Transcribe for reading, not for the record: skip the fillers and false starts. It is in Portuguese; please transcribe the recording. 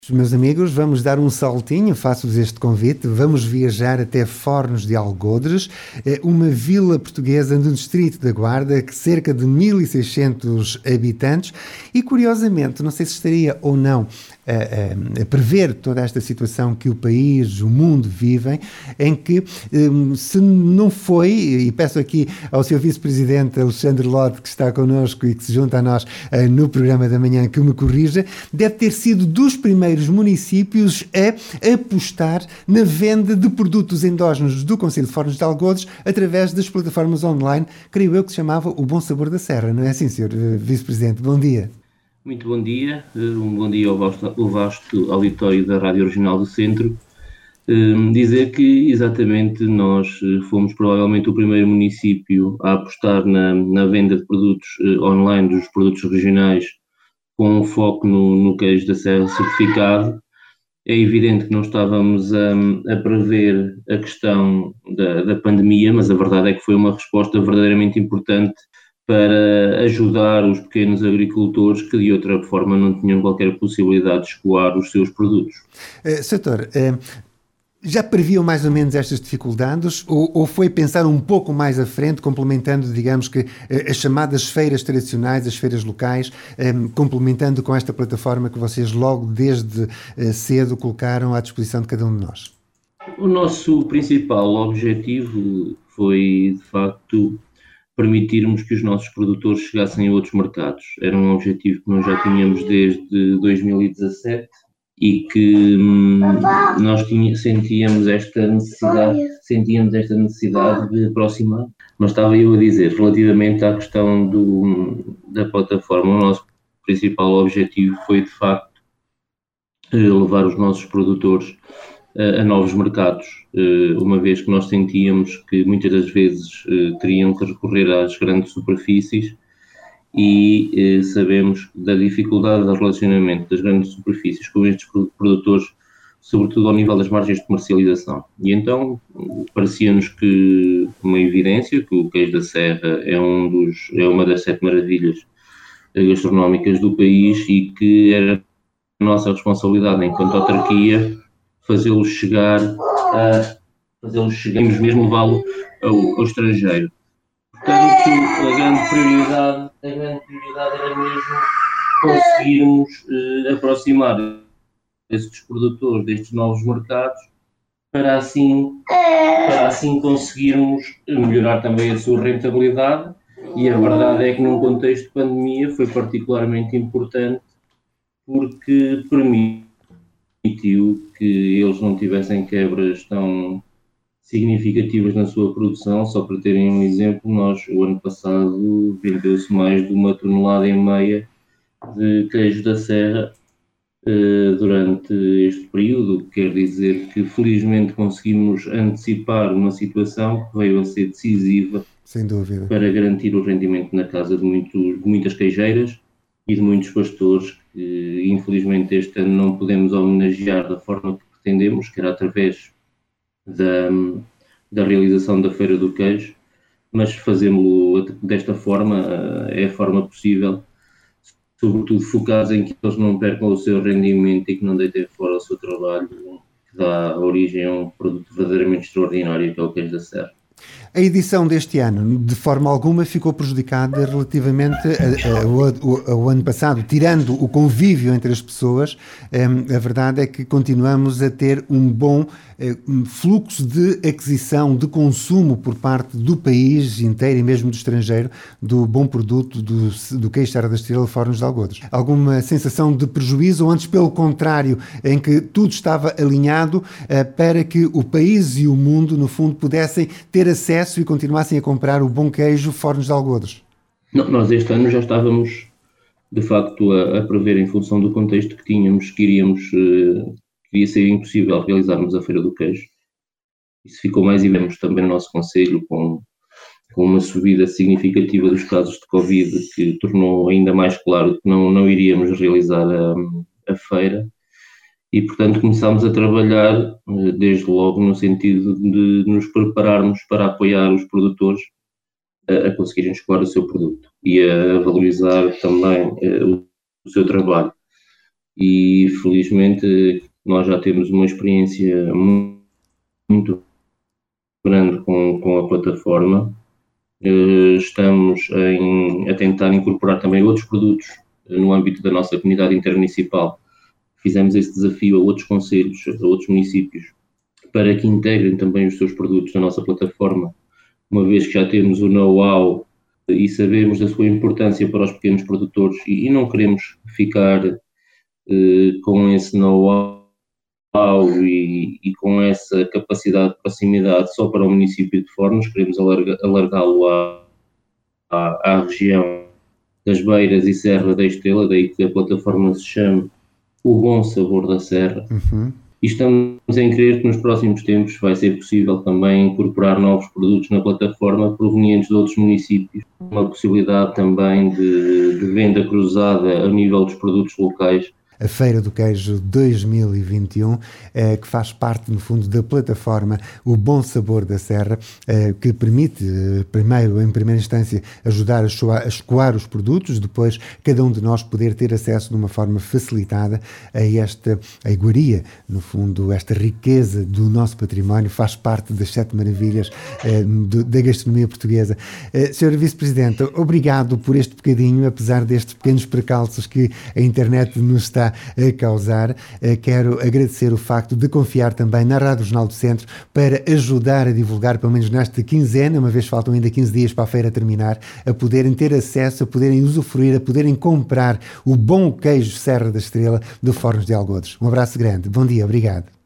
Meus amigos, vamos dar um saltinho, faço-vos este convite, vamos viajar até Fornos de Algodres, uma vila portuguesa no distrito da Guarda, que cerca de 1.600 habitantes e, curiosamente, não sei se estaria ou não a prever toda esta situação que o país, o mundo vivem, em que se não foi, e peço aqui ao seu vice-presidente Alexandre Lote, que está connosco e que se junta a nós no programa da manhã, que me corrija, deve ter sido dos primeiros municípios a apostar na venda de produtos endógenos do Concelho de Fornos de Algodres através das plataformas online, creio eu que se chamava O Bom Sabor da Serra, não é assim, Sr. Vice-Presidente? Bom dia. Muito bom dia, um bom dia ao vasto auditório da Rádio Regional do Centro. Dizer que exatamente nós fomos provavelmente o primeiro município a apostar na venda de produtos online, dos produtos regionais, com um foco no queijo da Serra certificado. É evidente que não estávamos a prever a questão da pandemia, mas a verdade é que foi uma resposta verdadeiramente importante para ajudar os pequenos agricultores que de outra forma não tinham qualquer possibilidade de escoar os seus produtos. Setor, já previam mais ou menos estas dificuldades ou foi pensar um pouco mais à frente, complementando, digamos que, as chamadas feiras tradicionais, as feiras locais, complementando com esta plataforma que vocês logo desde cedo colocaram à disposição de cada um de nós? O nosso principal objetivo foi, de facto, permitirmos que os nossos produtores chegassem a outros mercados. Era um objetivo que nós já tínhamos desde 2017 e que nós sentíamos esta necessidade de aproximar. Mas estava eu a dizer, relativamente à questão da plataforma, o nosso principal objetivo foi, de facto, levar os nossos produtores a novos mercados, uma vez que nós sentíamos que muitas das vezes teriam que recorrer às grandes superfícies e sabemos da dificuldade de relacionamento das grandes superfícies com estes produtores, sobretudo ao nível das margens de comercialização. E então parecia-nos que uma evidência que o queijo da Serra é uma das 7 maravilhas gastronómicas do país e que era a nossa responsabilidade enquanto autarquia fazê-los chegar, mesmo levá-lo ao estrangeiro. Portanto, a grande prioridade era mesmo conseguirmos aproximar estes produtores destes novos mercados para assim conseguirmos melhorar também a sua rentabilidade, e a verdade é que num contexto de pandemia foi particularmente importante porque permitiu que eles não tivessem quebras tão significativas na sua produção. Só para terem um exemplo, o ano passado vendeu-se mais de 1,5 toneladas de queijo da Serra durante este período. Quer dizer que felizmente conseguimos antecipar uma situação que veio a ser decisiva, sem dúvida, para garantir o rendimento na casa de muitas queijeiras e de muitos pastores que infelizmente este ano não podemos homenagear da forma que pretendemos, que era através da realização da Feira do Queijo, mas fazemos-lo desta forma, é a forma possível, sobretudo focados em que eles não percam o seu rendimento e que não deitem fora o seu trabalho, que dá origem a um produto verdadeiramente extraordinário, que é o queijo da Serra. A edição deste ano, de forma alguma, ficou prejudicada relativamente ao ano passado. Tirando o convívio entre as pessoas, a verdade é que continuamos a ter um bom fluxo de aquisição, de consumo por parte do país inteiro e mesmo do estrangeiro, do bom produto do queijo Serra da Estrela Fornos de Algodres. Alguma sensação de prejuízo ou antes pelo contrário, em que tudo estava alinhado para que o país e o mundo, no fundo, pudessem ter acesso e continuassem a comprar o bom queijo Fornos de Algodres? Não, nós este ano já estávamos, de facto, a prever, em função do contexto que tínhamos, que iria ser impossível realizarmos a Feira do Queijo. Isso ficou mais evidente também no nosso concelho, com uma subida significativa dos casos de Covid, que tornou ainda mais claro que não iríamos realizar a feira. E, portanto, começámos a trabalhar desde logo no sentido de nos prepararmos para apoiar os produtores a conseguirem escoar o seu produto e a valorizar também o seu trabalho. e felizmente nós já temos uma experiência muito grande com a plataforma. Estamos a tentar incorporar também outros produtos no âmbito da nossa comunidade intermunicipal. Fizemos esse desafio a outros concelhos, a outros municípios, para que integrem também os seus produtos na nossa plataforma, uma vez que já temos o know-how e sabemos da sua importância para os pequenos produtores e não queremos ficar com esse know-how e com essa capacidade de proximidade só para o município de Fornos, queremos alargá-lo à região das Beiras e Serra da Estela, daí que a plataforma se chama O Bom Sabor da Serra. E estamos em crer que nos próximos tempos vai ser possível também incorporar novos produtos na plataforma provenientes de outros municípios. Uma possibilidade também de venda cruzada a nível dos produtos locais. A Feira do Queijo 2021, que faz parte, no fundo, da plataforma O Bom Sabor da Serra, que permite, em primeira instância, ajudar a escoar os produtos, depois cada um de nós poder ter acesso de uma forma facilitada a iguaria, no fundo, esta riqueza do nosso património, faz parte das 7 maravilhas da gastronomia portuguesa. Sr. Vice-Presidente, obrigado por este bocadinho, apesar destes pequenos percalços que a internet nos está a causar. Quero agradecer o facto de confiar também na Rádio Jornal do Centro para ajudar a divulgar, pelo menos nesta quinzena, uma vez faltam ainda 15 dias para a feira terminar, a poderem ter acesso, a poderem usufruir, a poderem comprar o bom queijo Serra da Estrela do Fornos de Algodres. Um abraço grande. Bom dia, obrigado.